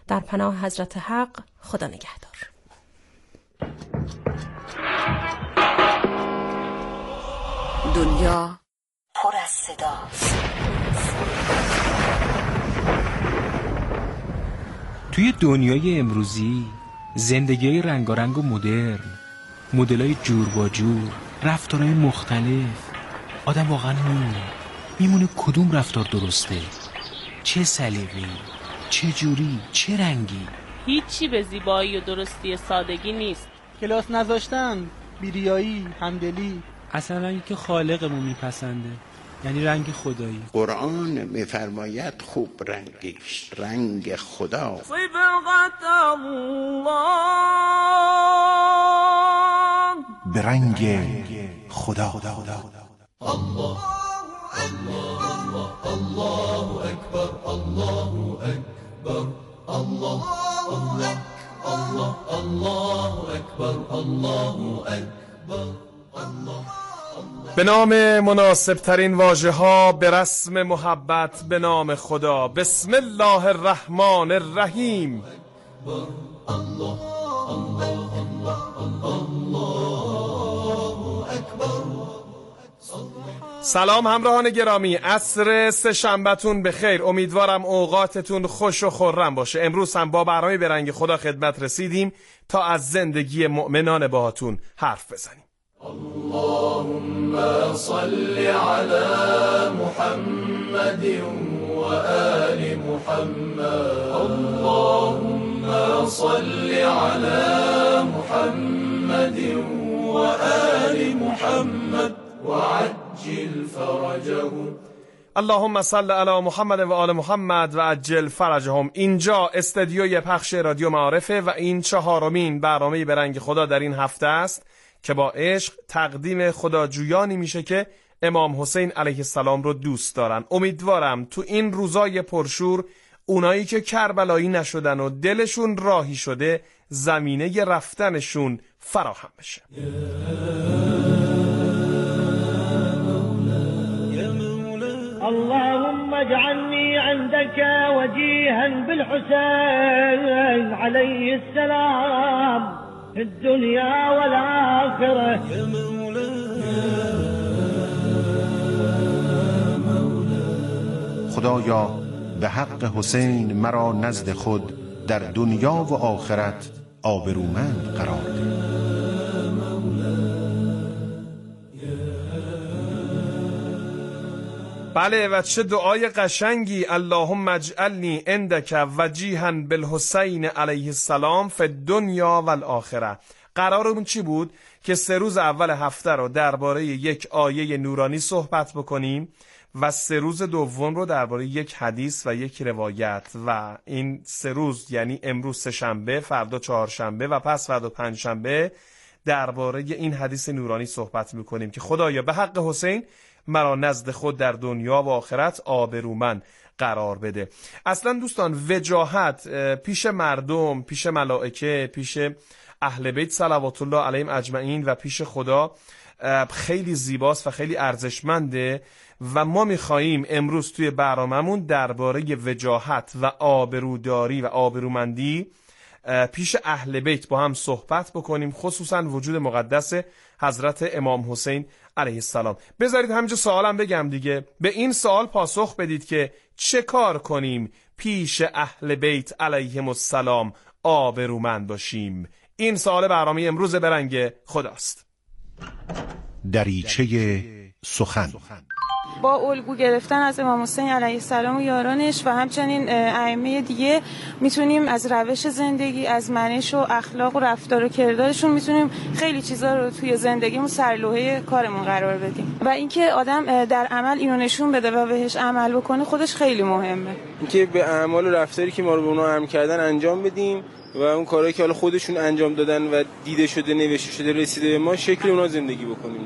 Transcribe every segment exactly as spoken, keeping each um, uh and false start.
در پناه حضرت حق. خدا نگهدار. دنیا پر از صداست. توی دنیای امروزی زندگی رنگارنگ و مدرن، مدلای جور با جور، رفتارهای مختلف، آدم واقعا میمونه میمونه کدوم رفتار درسته، چه سلیقه‌ای، چه جوری، چه رنگی. هیچی به زیبایی و درستی سادگی نیست. کلاس نذاشتن، بیریایی، همدلی، اصلا رنگی که خالقمون میپسنده، یعنی رنگ خدایی. قرآن میفرماید خوب رنگیش رنگ خدا. صبغت الله، به رنگ خدا. الله الله الله اکبر، الله اکبر، الله الله الله الله اکبر، الله اکبر، الله. به نام مناسب ترین واژه ها به رسم محبت به نام خدا. بسم الله الرحمن الرحیم. الله الله الله اکبر. سلام همراهان گرامی، عصر سه شنبهتون به خیر. امیدوارم اوقاتتون خوش و خرم باشه. امروز هم با برنامه به رنگ خدا خدمت رسیدیم تا از زندگی مؤمنان باهاتون حرف بزنیم. اللهم صل على محمد و آل محمد. اللهم صل على محمد و آل محمد و عجل فرجهم. اللهم صل علی محمد و آل محمد و عجل فرجهم. اینجا استدیوی پخش رادیو معارفه و این چهارمین برنامه به رنگ خدا در این هفته است که با عشق تقدیم خداجویانی میشه که امام حسین علیه السلام رو دوست دارن. امیدوارم تو این روزای پرشور اونایی که کربلایی نشدن و دلشون راهی شده زمینه رفتنشون فراهم بشه. اللهم اجعلني عندك وجيها بالحسين عليه السلام في الدنيا والآخرة. يا خدایا به حق حسین مرا نزد خود در دنیا و آخرت آبرومند قرار ده. بله و چه دعای قشنگی. اللهم اجعلنی عندک وجیها بالحسین علیه السلام فی الدنیا و الاخره. قرارمون چی بود؟ که سه روز اول هفته رو درباره یک آیه نورانی صحبت بکنیم و سه روز دوم رو درباره یک حدیث و یک روایت. و این سه روز یعنی امروز سه شنبه، فردا چهارشنبه و پس فردا پنجشنبه درباره این حدیث نورانی صحبت میکنیم که خدایا به حق حسین مرا نزد خود در دنیا و آخرت آبرومند قرار بده. اصلا دوستان وجاهت پیش مردم، پیش ملائکه، پیش اهل بیت صلوات الله علیهم اجمعین و پیش خدا خیلی زیباست و خیلی ارزشمنده و ما میخواییم امروز توی برنامه‌مون درباره وجاهت و آبروداری و آبرومندی پیش اهل بیت با هم صحبت بکنیم، خصوصا وجود مقدس حضرت امام حسین علیه السلام. بذارید همینجا سوالم بگم دیگه. به این سوال پاسخ بدید که چه کار کنیم پیش اهل بیت علیهم السلام آبرومند باشیم. این سوال برنامه امروز به رنگ خداست. دریچه سخن. با الگو گرفتن از امام حسین علیه السلام و یارانش و همچنین ائمه دیگه میتونیم از روش زندگی، از منش و اخلاق و رفتار و کردارشون میتونیم خیلی چیزا رو توی زندگیمون سرلوحه کارمون قرار بدیم و اینکه آدم در عمل اینو نشون بده و بهش عمل بکنه خودش خیلی مهمه. اینکه به اعمال و رفتاری که ما رو به اونها امر کردن انجام بدیم و اون کارهایی که حالا خودشون انجام دادن و دیده شده، نوشته شده، رسیده به ما، شکل اونها زندگی بکنیم دیگه.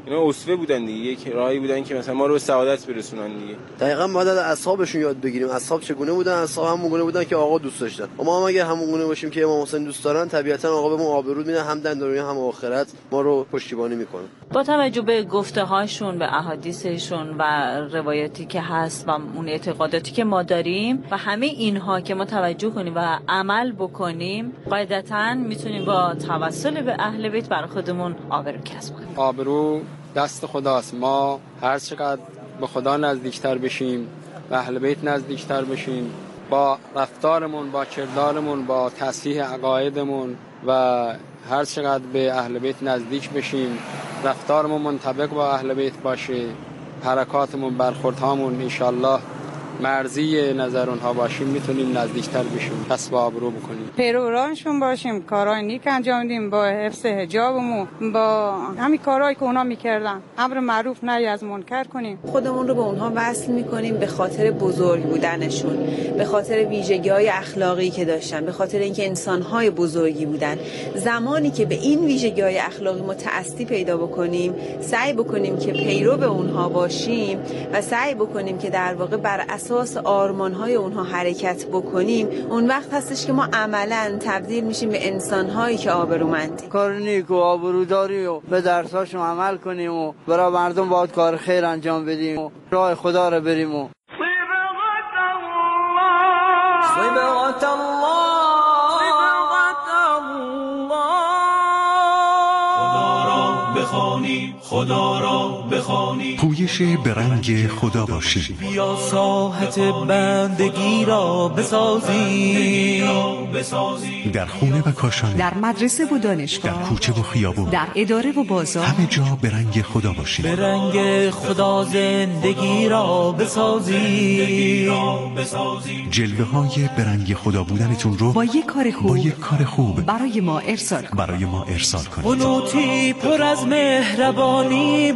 اینا اسوه بودن دیگه، یک راهی بودن که مثلا ما رو به سعادت برسونن دیگه. دقیقاً ما از اصحابشون یاد بگیریم. اصحاب چگونه بودن؟ اصحاب همون گونه بودن که آقا دوست داشتن. ما هم اگه همون گونه باشیم که امام حسین دوست دارن، طبیعتاً آقا بهمون آبرو میده، هم در دنیا هم آخرت ما رو پشتیبانی میکنه. با توجه به گفته هاشون، به احادیثشون و روایاتی که هست و اون اعتقاداتی که ما داریم و همه اینها که ما توجه کنیم و عمل بکنیم، قاعدتاً میتونیم با توسل به اهل بیت برای خودمون آبرو کسب کنیم. آبرو دست خداست. ما هر چقدر به خدا نزدیکتر بشیم، به اهل بیت نزدیکتر بشیم، با رفتارمون، با کردارمون، با تصحیح عقایدمون و هر چقدر به اهل بیت نزدیک بشیم، رفتارمون منطبق با اهل بیت باشه، حرکاتمون، برخوردهامون انشالله مرضی نظر اونها باشیم، میتونیم نزدیکتر بشیم، کسب آبرو بکنیم، پیروانشون باشیم، کارهای نیک انجام بدیم با حفظ حجابمون، با همین کارهایی که اونا میکردن، امر معروف نهی از منکر کنیم. خودمون رو به اونها وصل میکنیم به خاطر بزرگ بودنشون، به خاطر ویژگی‌های اخلاقی که داشتن، به خاطر اینکه انسان‌های بزرگی بودن. زمانی که به این ویژگی‌های اخلاقی متعصی پیدا بکنیم، سعی بکنیم که پیرو به اونها باشیم و سعی بکنیم که در واقع بر اساس آرمان‌های اونها حرکت بکنیم، اون وقت هستش که ما عملاً تبدیل میشیم به انسان‌هایی که آبرومندیم. کار نیک و آبروداری و به درساشون عمل کنیم و برای مردم باید کار خیر انجام بدیم و راه خدا رو بریم. و صبغت الله بخوانی، خدا را بخوانی، پویش برنگ خدا باشی، بیا ساحت بندگی را بسازی، در خونه و کاشانه، در مدرسه و دانشگاه، در کوچه و خیابون، در اداره و بازار، همه جا برنگ خدا باشی، برنگ خدا زندگی را بسازی، جلوه های برنگ خدا بودنتون رو با یک کار خوب با یک کار خوب برای ما ارسال کنید. برای ما ارسال کنید. قنوتی پر از مهربانی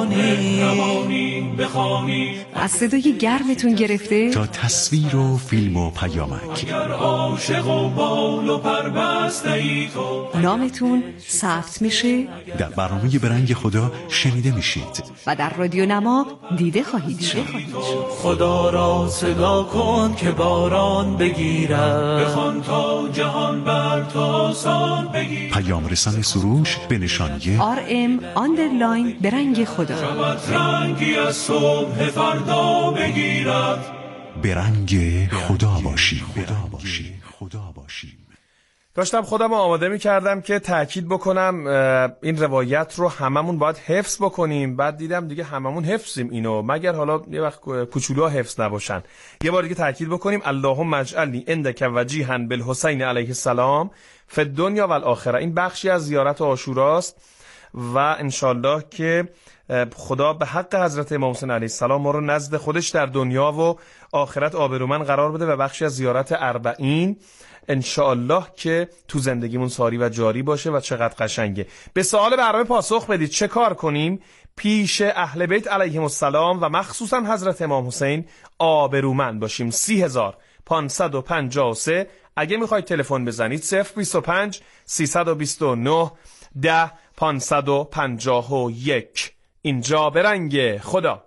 بخوانی، بخوانی، از صدای گرمتون گرفته تا تصویر و فیلم و پیامک، اگر عاشق و بال و پر بسته ای تو، نامتون ثبت میشه، در برنامه برنگ خدا شنیده میشید و در رادیو نما دیده خواهید شد. خدا را صدا کن که باران بگیرد، بخوان تا جهان بر تو آسان بگیرد. پیام رسان سروش به نشانی آر ام آندرلاین برنگ خدا، شود رنگی از صبح فردا بگیرد. برنگ خدا باشی، خدا باشی، خدا باشی. داشتم خودم آماده می کردم که تأکید بکنم این روایت رو هممون باید حفظ بکنیم. بعد دیدم دیگه هممون حفظیم اینو، مگر حالا یه وقت کوچولوها حفظ نباشن. یه بار دیگه تأکید بکنیم اللهم اجعلنی عندک وجیها بالحسین علیه السلام فی الدنیا و الاخره. این بخشی از زیارت عاشوراست و انشالله که خدا به حق حضرت امام حسین علیه السلام ما رو نزد خودش در دنیا و آخرت آبرومند قرار بده و بخشی از زیارت اربعین انشالله که تو زندگیمون ساری و جاری باشه و چقدر قشنگه. به سوال برنامه پاسخ بدید چه کار کنیم پیش اهل بیت علیهم السلام و مخصوصا حضرت امام حسین آبرومند باشیم. سی هزار پانصد و پنجاه و سه اگه میخواید تلفن بزنید صفر بیست و پنج سیصد و بیست و نه ده پانصد و پنجاه و یک. اینجا برنگ خدا.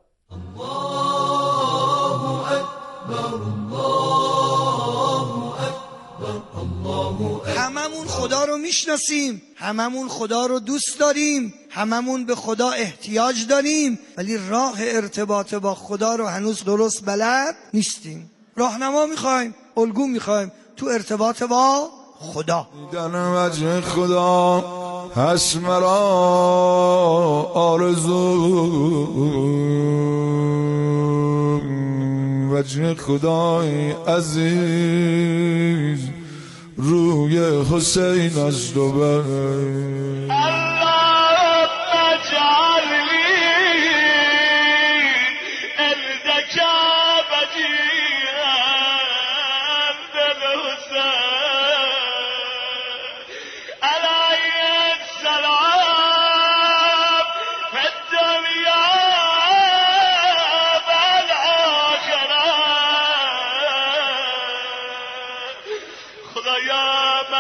هممون خدا رو میشناسیم، هممون خدا رو دوست داریم، هممون به خدا احتیاج داریم، ولی راه ارتباط با خدا رو هنوز درست بلد نیستیم. راهنما میخوایم، الگو میخوایم تو ارتباط با خدا. دیدن وجه خدا هست مرا آرزو، وجه خدای عزیز روی حسین از دوبر.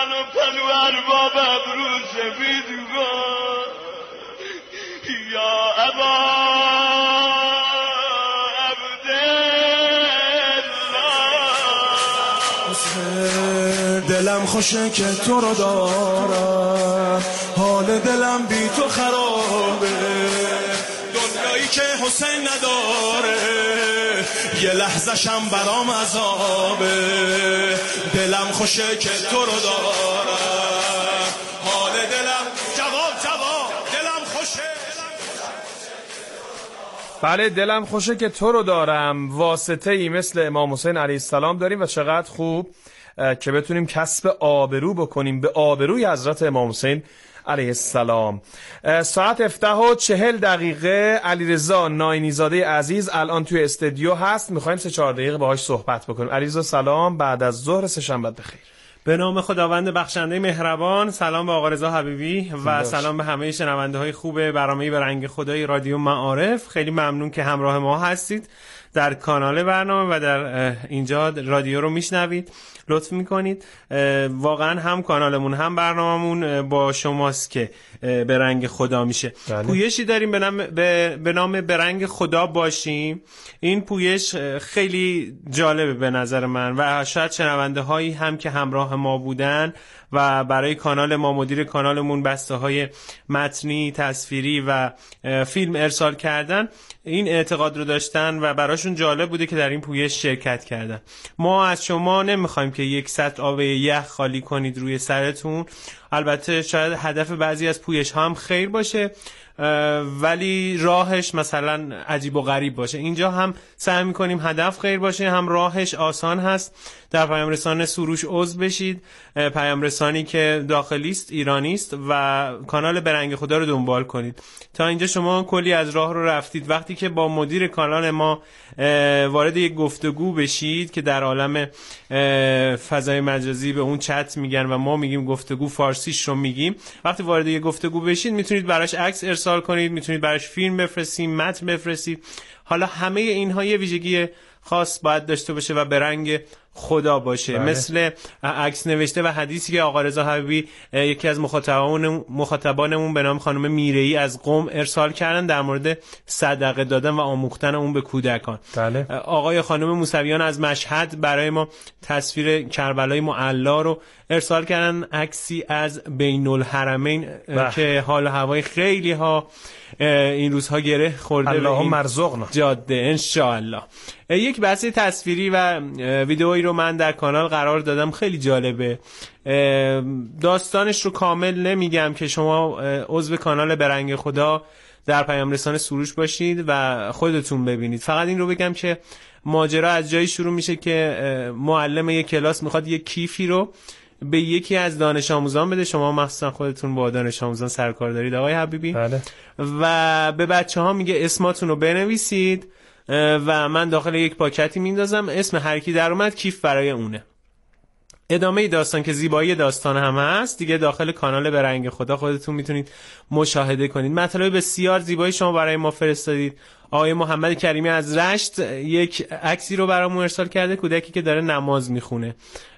یا دلم خوشه که تو رو دارم، حال دلم بی تو خرابه، دنیایی که حسین نداره یه لحظه شم برام عذابه. دلم خوشه که تو رو دارم، حال دلم جواب جواب دلم خوشه. بله دلم خوشه که تو رو دارم. واسطه ای مثل امام حسین علیه السلام داریم و چقدر خوب که بتونیم کسب آبرو بکنیم به آبروی حضرت امام حسین علیه السلام. ساعت هفده و چهل دقیقه. علیرضا ناینیزاده عزیز الان توی استودیو هست، میخوایم سه چهار دقیقه باهاش صحبت بکنیم. علیرضا سلام، بعد از ظهر سه شنبه بخیر. به نام خداوند بخشنده مهربان. سلام به آقا رضا حبیبی و سلام به همه شنونده های خوب برنامه به رنگ خدای رادیو معارف. خیلی ممنون که همراه ما هستید در کانال برنامه و در اینجا رادیو رو میشنوید. لطف میکنید. واقعا هم کانالمون هم برنامه‌مون با شماست که به رنگ خدا میشه. بله. پویشی داریم به نام به, به نام به رنگ خدا باشیم. این پویش خیلی جالبه به نظر من و شاید شنونده هایی هم که همراه ما بودن و برای کانال ما مدیر کانالمون بسته های متنی، تصویری و فیلم ارسال کردن، این اعتقاد رو داشتن و براشون جالب بوده که در این پویش شرکت کردن. ما از شما نمیخوایم که یک سطل آب یخ خالی کنید روی سرتون. البته شاید هدف بعضی از پویش ها هم خیر باشه ولی راهش مثلا عجیب و غریب باشه. اینجا هم سعی میکنیم هدف خیر باشه، هم راهش آسان هست. در پیام رسانه سروش عضو بشید، پیام رسانی که داخلی است، ایرانی است و کانال به رنگ خدا رو دنبال کنید. تا اینجا شما کلی از راه رو رفتید. وقتی که با مدیر کانال ما وارد یک گفتگو بشید که در عالم فضای مجازی به اون چت میگن و ما میگیم گفتگو، فارسیش رو میگیم، وقتی وارد یک گفتگو بشید میتونید براش عکس ارسال کنید، میتونید براش فیلم بفرستید، متن بفرستید. حالا همه اینها یه ویژگی خاص باید داشته باشه و به رنگ خدا باشه. بله. مثل عکس نوشته و حدیثی که آقا رضا حبیبی یکی از مخاطبان مخاطبانمون به نام خانم میره‌ای از قم ارسال کردن در مورد صدقه دادن و آموختن اون به کودکان. بله. آقای خانم موسویان از مشهد برای ما تصویر کربلای معلا رو ارسال کردن، عکسی از بین الحرمین که حال و هوای خیلی ها این روزها گره خورده. اللهم مرزقنا جاده انشاءالله. یک بحث تصویری و ویدئویی رو من در کانال قرار دادم، خیلی جالبه. داستانش رو کامل نمیگم که شما عضو کانال به رنگ خدا در پیام رسانه سروش باشید و خودتون ببینید. فقط این رو بگم که ماجرا از جایی شروع میشه که معلم یک کلاس میخواد یک کیفی رو به یکی از دانش آموزان بده. شما مخصوصا خودتون با دانش آموزان سرکار دارید آقای حبیبی. بله. و به بچه ها میگه اسماتون رو بنویسید و من داخل یک پاکتی میندازم، اسم هر کی در اومد کیف برای اونه. ادامه داستان که زیبایی داستان هم هست دیگه داخل کانال به رنگ خدا خودتون میتونید مشاهده کنید. مطالب بسیار زیبایی شما برای ما فرستادید. آقای محمد کریمی از رشت یک عکسی رو برامون ارسال کرده، کودکی که داره نماز میخونه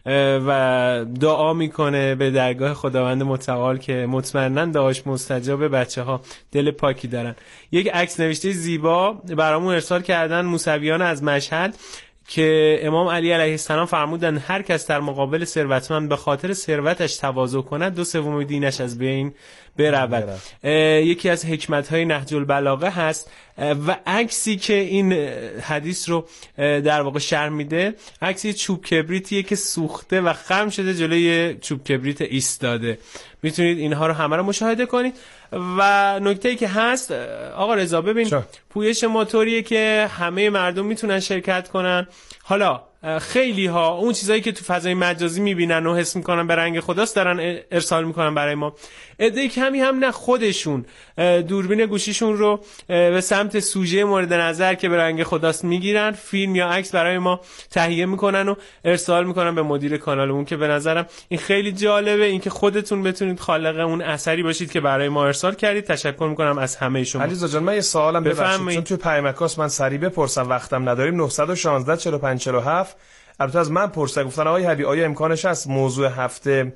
و دعا میکنه به درگاه خداوند متعال که مطمئناً دعاش مستجابه، بچه ها دل پاکی دارن. یک عکس نوشته زیبا برامون ارسال کردن موسویان از مشهد که امام علی علیه السلام فرمودن هر کس در مقابل ثروتمند به خاطر ثروتش تواضع کند دو سوم دینش از بین برود. یکی از حکمت‌های نهج البلاغه هست و عکسی که این حدیث رو در واقع شرح میده، عکسی چوب کبریتیه که سوخته و خم شده جلوی چوب کبریت ایستاده. میتونید اینها رو همه رو مشاهده کنید. و نکته‌ای که هست آقا رضا ببین چه؟ پویش موتوریه که همه مردم میتونن شرکت کنن. حالا خیلی ها اون چیزایی که تو فضای مجازی میبینن و حس میکنن به رنگ خداست دارن ارسال میکنن برای ما. عده کمی هم نه خودشون دوربین گوشیشون رو به سمت سوژه مورد نظر که به رنگ خداست میگیرن، فیلم یا عکس برای ما تهیه میکنن و ارسال میکنن به مدیر کانالمون که به نظرم این خیلی جالبه، اینکه خودتون بتونید خالق اون اثری باشید که برای ما ارسال کردید. تشکر میکنم از همه شما. علیرضا جان من یه سوالم ببخشید چون توی پیامکاس من سریع بپرسم وقتم نداریم. نه یک شش چهار پنج چهار هفت البته از من پرسیدن گفتن آقای حبیبی آیا امکانش هست موضوع هفته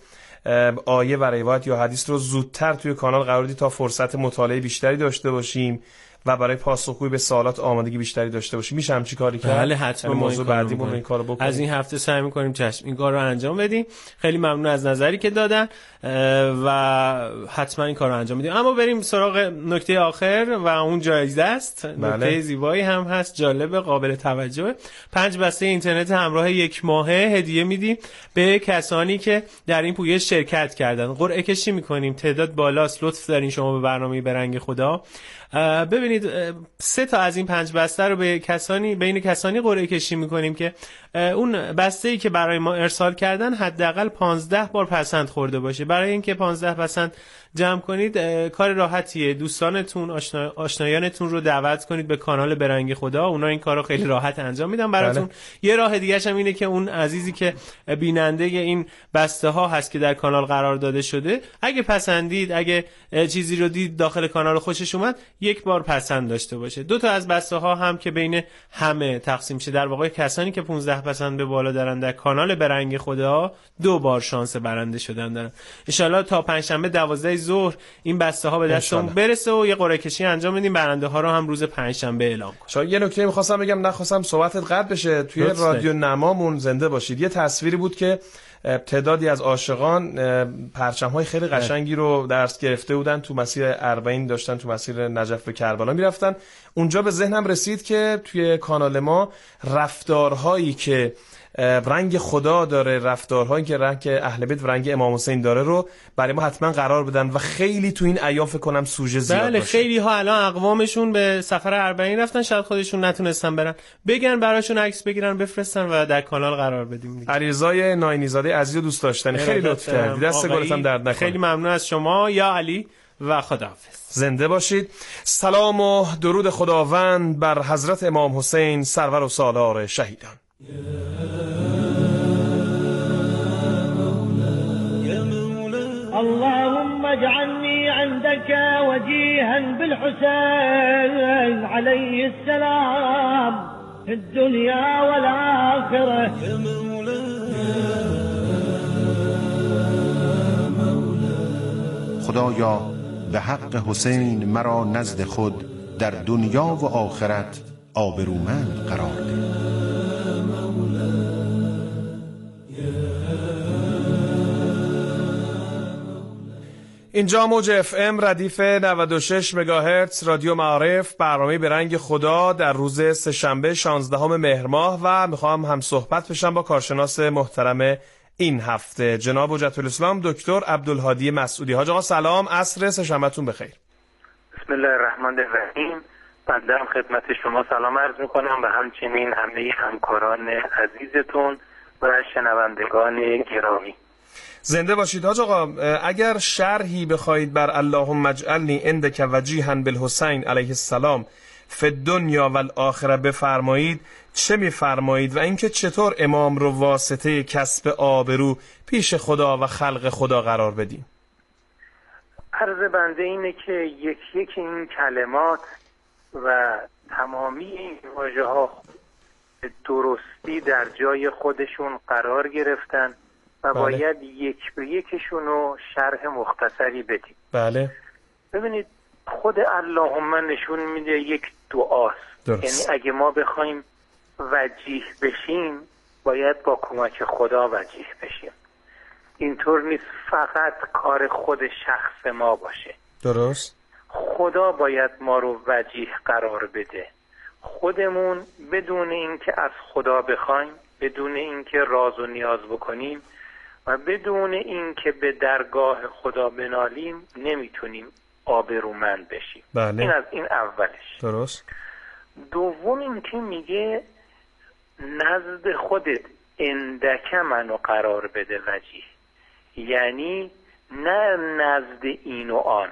آیه و روایت یا حدیث رو زودتر توی کانال قرار بدید تا فرصت مطالعه بیشتری داشته باشیم و برای پاسخگویی به سوالات آمادگی بیشتری داشته باشیم. میشه همچین کاری کرد؟ بله حتما. موضوع بعدیمون این کارو بکنیم. از این هفته سعی می‌کنیم چشم این کار رو انجام بدیم. خیلی ممنون از نظری که دادن و حتما این کار رو انجام میدیم. اما بریم سراغ نکته آخر و اون جایزه است. بله. نکته زیبایی هم هست، جالب، قابل توجه. پنج بسته اینترنت همراه یک ماهه هدیه میدیم به کسانی که در این پویش شرکت کردن. قرعه کشی می‌کنیم، تعداد بالاست، لطف دارین شما به برنامه به رنگ خدا. ببینید سه تا از این پنج بسته رو به کسانی بین کسانی قرعه کشی میکنیم که اون بسته‌ای که برای ما ارسال کردن حداقل پانزده بار پسند خورده باشه. برای اینکه پانزده پسند جمع کنید کار راحتیه. دوستانتون، آشنا... آشنایانتون رو دعوت کنید به کانال به رنگ خدا. اونا این کارو خیلی راحت انجام میدن براتون. بله. یه راه دیگه هم اینه که اون عزیزی که بیننده این بسته ها هست که در کانال قرار داده شده، اگه پسندید، اگه چیزی رو دید داخل کانال خوشش اومد، یک بار پسند داشته باشه. دو تا از بسته ها هم که بین همه تقسیم شه. در واقع کسانی که پانزده پسند به بالا دارن در کانال به رنگ خدا دو بار شانس برنده شدن دارن. ان شاءالله تا پنجشنبه دوازده ظهر این بسته ها به دستمون برسه و یه قرعه کشی انجام بدیم. برنده ها رو هم روز پنجشنبه اعلام کنیم. شاید یه نکته می‌خواستم بگم، نخواستم صحبتت قطع بشه. توی رادیو نمامون زنده باشید یه تصویری بود که تعدادی از عاشقان پرچم‌های خیلی قشنگی رو درس گرفته بودن، تو مسیر اربعین داشتن، تو مسیر نجف به کربلا میرفتن. اونجا به ذهنم رسید که توی کانال ما رفتارهایی که رنگ خدا داره، رفتارهایی که رنگ اهل بیت و رنگ امام حسین داره رو برای ما حتما قرار بدن و خیلی تو این ایام فکر کنم سوژه زیاد بله باشه. خیلی ها الان اقوامشون به سفر اربعین رفتن، شاید خودشون نتونستن برن، بگن براشون عکس بگیرن بفرستن و در کانال قرار بدیم. علیرضای ناینی‌زاده عزیز و دوست داشتنی، خیلی لطف کردی، دست گلت هم درد نکنه. خیلی ممنون از شما یا علی و خداحافظ. زنده باشید. سلام و درود خداوند بر حضرت امام حسین سرور و سالار شهیدان. اللهم اجعلني عندك وجيها بالحسين عليه السلام في الدنيا والآخرة. خدایا به حق حسین مرا نزد خود در دنیا و آخرت آبرومند قرار ده. اینجا موج اف ام ردیف نود و شش مگاهرتز رادیو معارف، برنامه به رنگ خدا در روز سه‌شنبه شانزدهم مهر ماه و میخوام هم صحبت بشم با کارشناس محترم این هفته جناب حجت الاسلام دکتر عبدالهادی مسعودی. حاج آقا سلام، عصر سه‌شنبهتون بخیر. بسم الله الرحمن الرحیم. بنده هم خدمت شما سلام عرض میکنم و همچنین همه همکاران عزیزتون و شنوندگان گرامی. زنده باشید. حاج آقا اگر شرحی بخواید بر اللهم اجعلنی عندک وجیها بالحسین علیه السلام فی الدنیا والآخره بفرمایید، چه میفرمایید و اینکه چطور امام رو واسطه کسب آبرو پیش خدا و خلق خدا قرار بدیم؟ عرض بنده اینه که یک یک این کلمات و تمامی این واژه ها درستی در جای خودشون قرار گرفتن و بله. باید یک به یکشون رو شرح مختصری بدیم. بله. ببینید خود اللهم نشون میده یک دعاست. درست. یعنی اگه ما بخوایم وجیه بشیم باید با کمک خدا وجیه بشیم. اینطور نیست فقط کار خود شخص ما باشه. درست. خدا باید ما رو وجیه قرار بده. خودمون بدون اینکه از خدا بخوایم، بدون اینکه راز و نیاز بکنیم و بدون اینکه به درگاه خدا بنالیم نمیتونیم آبرومند بشیم. بله. این از این اولش. درست. دوم اینکه میگه نزد خودت اندک منو قرار بده وجیه، یعنی نه نزد این و آن.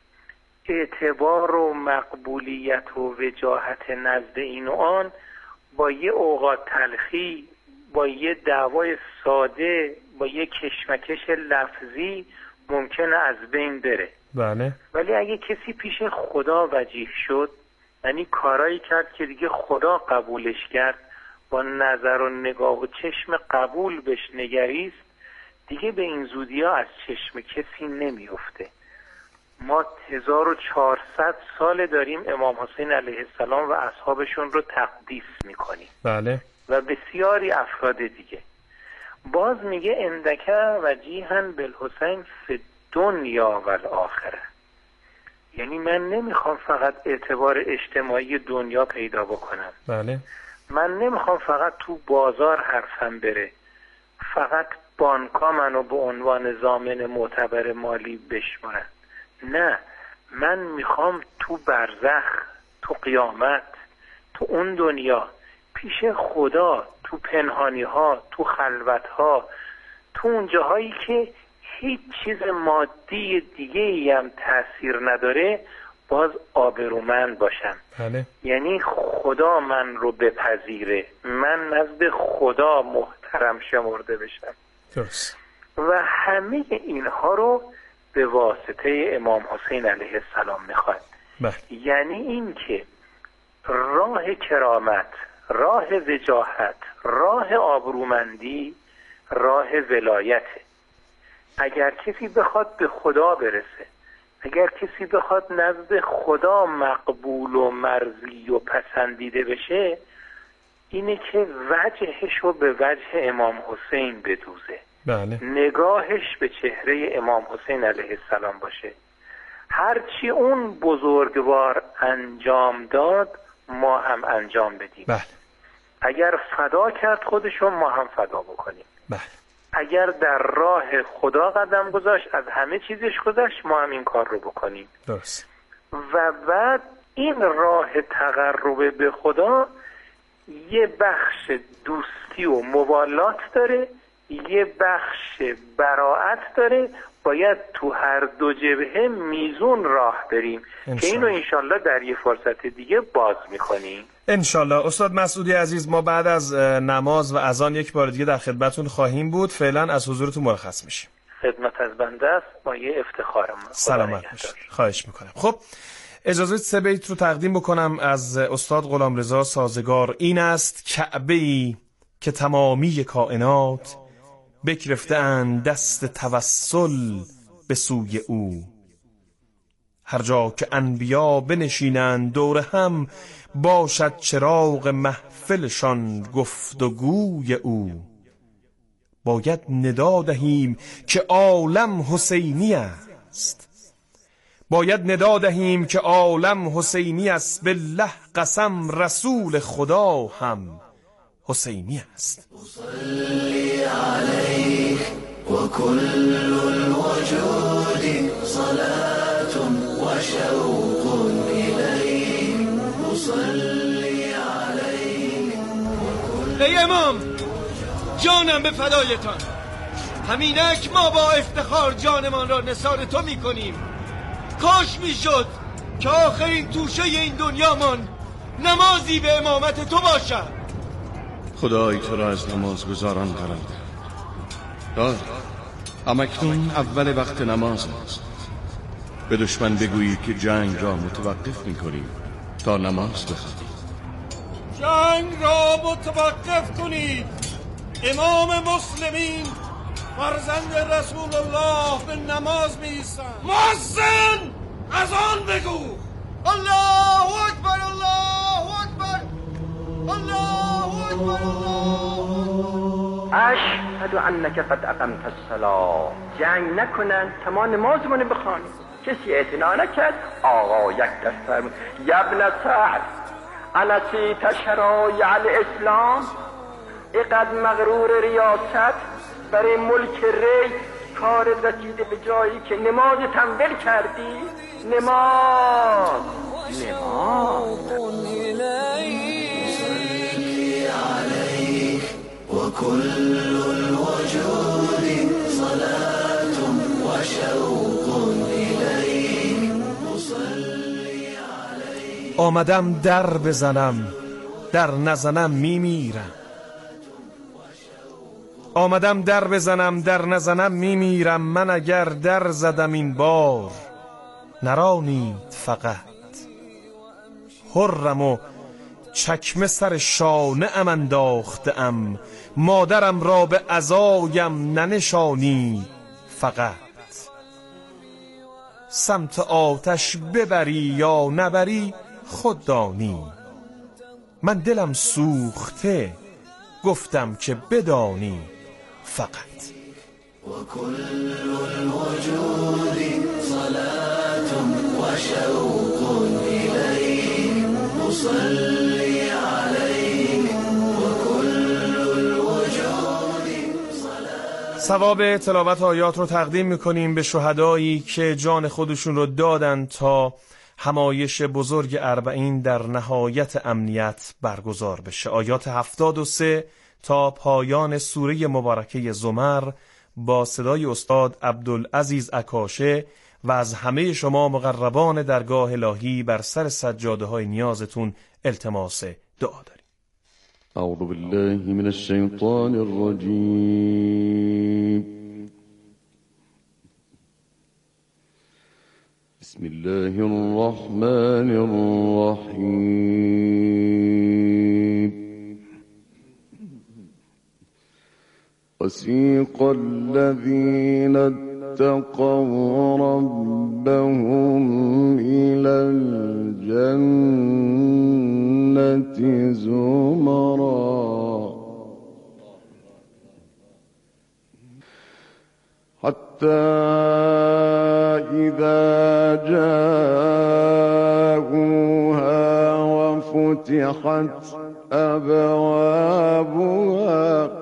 اعتبار و مقبولیت و وجاهت نزد این و آن با یه اوقات تلخی، با یه دعوای ساده، با یه کشمکش لفظی ممکنه از بین بره. بله. ولی اگه کسی پیش خدا وجیه شد، یعنی کارایی کرد که دیگه خدا قبولش کرد، با نظر و نگاه و چشم قبول بهش نگریست، دیگه به این زودی ها از چشم کسی نمیفته. ما هزار و چهارصد سال داریم امام حسین علیه السلام و اصحابشون رو تقدیس میکنیم. بله. و بسیاری افراد دیگه. باز میگه اندکه وجیها بالحسین فی دنیا و الاخره. یعنی من نمیخوام فقط اعتبار اجتماعی دنیا پیدا بکنم. بله. من نمیخوام فقط تو بازار حرفم بره، فقط بانکا منو به عنوان ضامن معتبر مالی بشمارن. نه، من میخوام تو برزخ، تو قیامت، تو اون دنیا پیش خدا، تو پنهانی ها، تو خلوت ها، تو اون جاهایی که هیچ چیز مادی دیگه ای هم تأثیر نداره، باز آبرومند باشم. بله. یعنی خدا من رو بپذیره، من نزد خدا محترم شمرده بشم. درست. و همه اینها رو به واسطه امام حسین علیه السلام میخواد. بله. یعنی این که راه کرامت، راه وجاهت، راه آبرومندی، راه ولایته. اگر کسی بخواد به خدا برسه، اگر کسی بخواد نزد خدا مقبول و مرضی و پسندیده بشه، اینه که وجهش رو به وجه امام حسین بدوزه. بله. نگاهش به چهره امام حسین علیه السلام باشه. هرچی اون بزرگوار انجام داد ما هم انجام بدیم. بله. اگر فدا کرد خودشو، ما هم فدا بکنیم. بله. اگر در راه خدا قدم گذاشت، از همه چیزش گذاشت، ما هم این کار رو بکنیم. درست. و بعد این راه تقرب به خدا یه بخش دوستی و موالات داره، یه بخش براءت داره. باید تو هر دو جبهه میزون راه بریم که اینو انشالله در یه فرصت دیگه باز میکنیم انشالله. استاد مسعودی عزیز، ما بعد از نماز و اذان یک بار دیگه در خدمتون خواهیم بود. فعلا از حضورتون مرخص میشیم. خدمت از بنده است، ما یه افتخارم. سلامت باشید. خواهش میکنم. خب اجازه سه بیت رو تقدیم بکنم از استاد غلامرضا سازگار. این است کعبه‌ای که تمامی کائنات بگرفته‌اند دست توسل به سوی او. هر جا که انبیا بنشینند دور هم، باشد چراغ محفلشان گفتگوی او. باید ندا دهیم که عالم حسینی است، باید ندا دهیم که عالم حسینی است. بالله قسم رسول خدا هم حسینی است. صلی علیک و کل الوجود صلاة و شوق الیک. صلی علیک. ای امام، جانم به فدایتان. همینک ما با افتخار جانمان را نثار تو میکنیم. کاش میشد که آخرین توشه این دنیامان نمازی به امامت تو باشد. خدای تو را از نماز گزاران قرار داد. امکنون اول وقت نماز است. به دشمن بگویی که جنگ را متوقف میکنیم تا نماز بخوانیم. جنگ را متوقف کنید. امام مسلمین فرزند رسول الله به نماز می‌ایستند. محسن از آن بگو. الله اکبر، الله اکبر، الله اکبر، الله. اشهد انک قد اقمت الصلاة. جنگ نکنند تا ما نمازمون بخوانیم. کسی اعتنا نکرد، آقا یک دست فرمود. یا ابن سعد السی شرایع الاسلام. اقد مغرور ریاست برای ملک ری کار رسیده به جایی که نماز تنبیل کردی. نماز نماز صلی علیک و کل الوجود صلاة و شوق الیک. آمدم در بزنم، در نزنم میمیرم. آمدم در بزنم، در نزنم میمیرم. من اگر در زدم این بار نرانید فقط. حرم و چکمه سر شانه ام انداخته ام. مادرم را به عزایم ننشانی فقط. سمت آتش ببری یا نبری خود دانی. من دلم سوخته گفتم که بدانی فقط. و کل الوجود صلاة و شوق الیه مصلی علیه و کل الوجود صلاة. ثواب تلاوت آیات رو تقدیم میکنیم به شهدایی که جان خودشون رو دادن تا همایش بزرگ اربعین در نهایت امنیت برگزار بشه. آیات هفتاد و سه تا پایان سوره مبارکه زمر با صدای استاد عبدالعزیز اکاشه و از همه شما مقربان درگاه الهی بر سر سجاده های نیازتون التماس دعا داریم. اعوذ بالله من الشیطان الرجیم. بسم الله الرحمن الرحیم. وسیق الذین اتقوا ربهم إلى الجنة زمرا حتى إذا جاءوها وفتحت أبوابها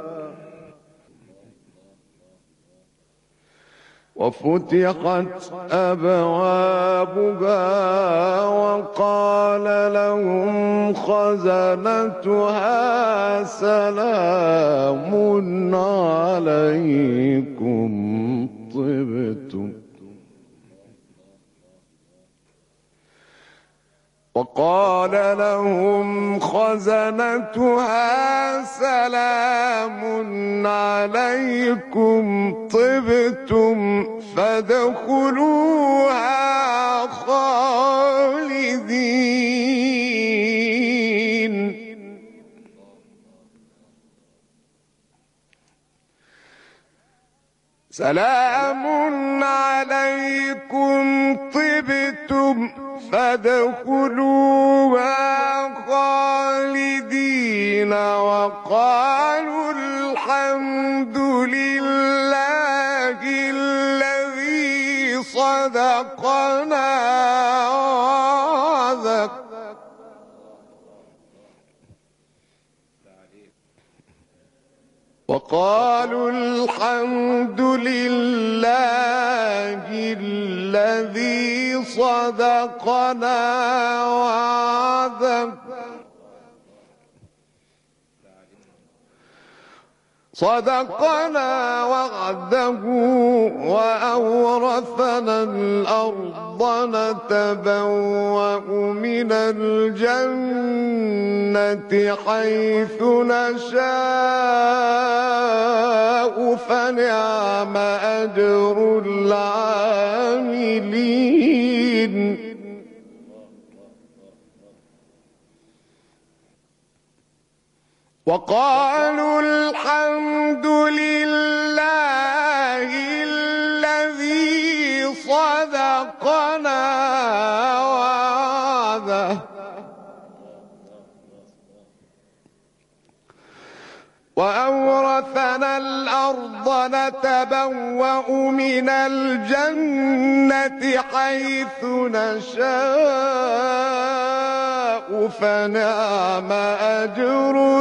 وفتحت أبوابها وقال لهم خزنتها سلام عليكم طبتم وقال لهم خزنتها سلام عليكم طبتم فادخلوها خالدين سلام عليكم طبتم فادخلوها خالدين وقالوا الحمد لله الذي صدقنا وعده وقالوا الحمد لله الذي صدقنا وعده صدقنا وعده وأورثنا الأرض نتبوأ من الجنة حيث نشاء فنعم أجر العاملين وقالوا الحمد لله الذي صدقنا وعده وأورثنا الأرض نتبوأ من الجنة حيث نشاء فنعم أجر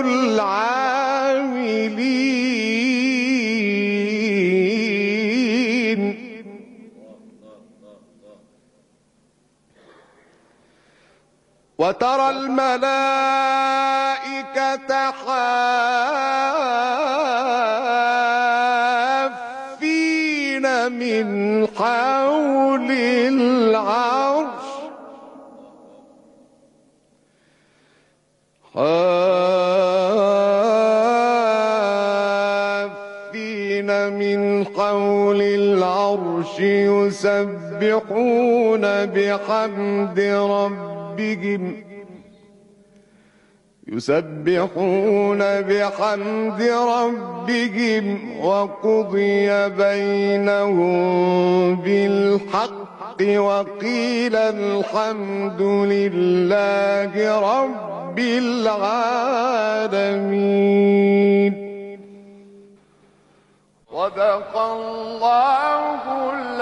العاملين وترى الملائكة حافين من حول العرش حافين من حول العرش يسبحون بحمد ربهم يسبحون بحمد ربهم وقضي بينهم بالحق وقيل الحمد لله رب العالمين. صدق الله